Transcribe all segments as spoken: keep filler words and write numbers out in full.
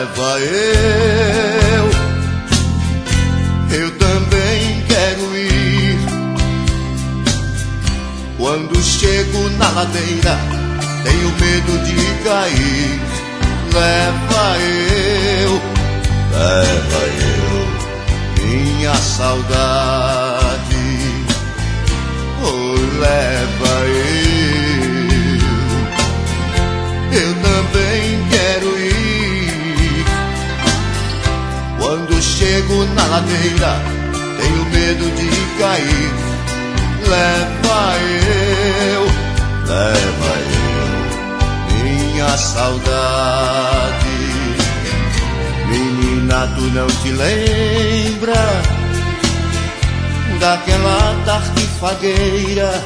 leva eu, eu também quero ir. Quando chego na ladeira, tenho medo de cair. Leva eu, leva eu, minha saudade. Oh, leva eu, eu também quero ir. Quando chego na ladeira, tenho medo de cair. Leva eu, leva eu, minha saudade. Menina, tu não te lembra daquela tarde fagueira?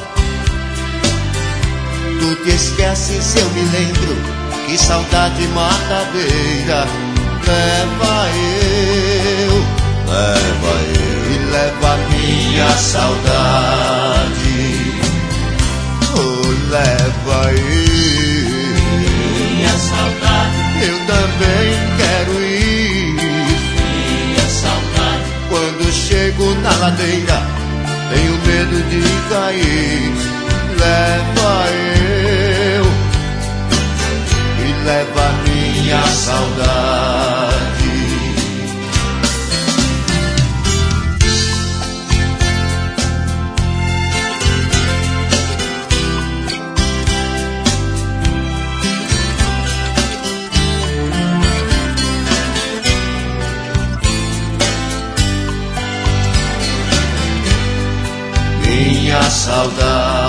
Tu te esqueces, eu me lembro, que saudade matadeira. Leva eu, leva eu, e leva minha saudade. Oh, leva eu, minha saudade. Eu também quero ir. Minha saudade. Quando chego na ladeira, tenho medo de cair. Leva eu, e leva minha saudade. Minha saudade,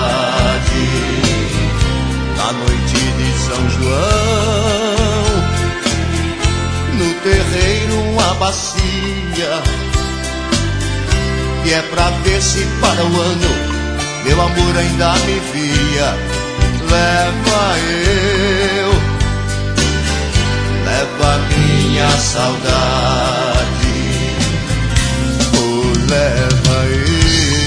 na noite de São João, no terreiro uma bacia, que é pra ver se para o ano meu amor ainda me via. Leva eu, leva minha saudade. Oh, leva eu,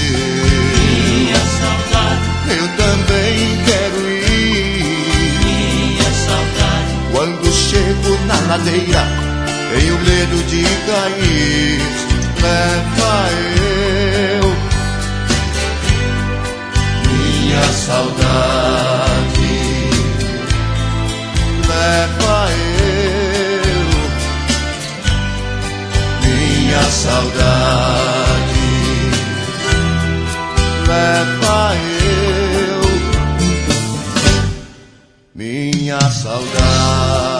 eu também quero ir. Minha saudade. Quando chego na ladeira, tenho medo de cair. Leva eu, minha saudade. Leva eu, minha saudade. Leva eu, minha saudade.